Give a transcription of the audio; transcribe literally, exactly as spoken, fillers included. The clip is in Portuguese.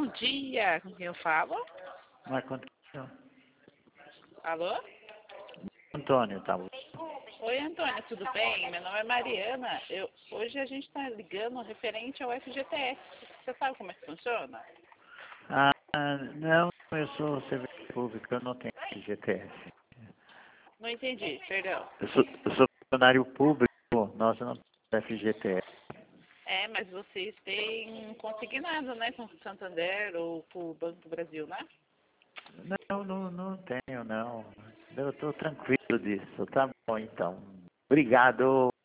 dia, com quem eu falo? Marco Antônio. Alô? Antônio, tá bom. Oi, Antônia, tudo bem? Meu nome é Mariana. Eu, hoje a gente está ligando referente ao F G T S. Você sabe como é que funciona? Ah, não, eu sou servidor público, eu não tenho G T S. Não entendi, perdão. Eu sou, eu sou funcionário público, nós não temos F G T S. É, mas vocês têm consignado, né, com o Santander ou com o Banco do Brasil, né? Não, não, não tenho, não. Eu estou tranquilo disso. Tá bom, então. Obrigado.